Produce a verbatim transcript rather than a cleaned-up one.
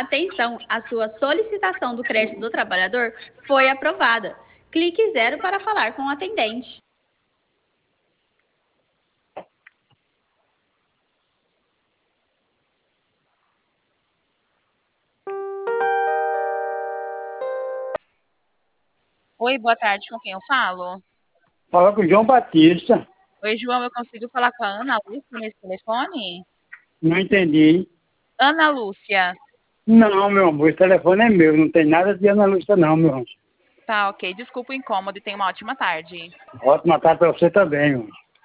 Atenção, a sua solicitação do crédito do trabalhador foi aprovada. Clique zero para falar com o atendente. Oi, boa tarde, com quem eu falo? Fala com o João Batista. Oi, João, eu consigo falar com a Ana Lúcia nesse telefone? Não entendi. Ana Lúcia. Não, meu amor, esse telefone é meu. Não tem nada de Ana Lúcia, não, meu anjo. Tá, ok. Desculpa o incômodo e tenha uma ótima tarde. Ótima tarde pra você também, meu anjo.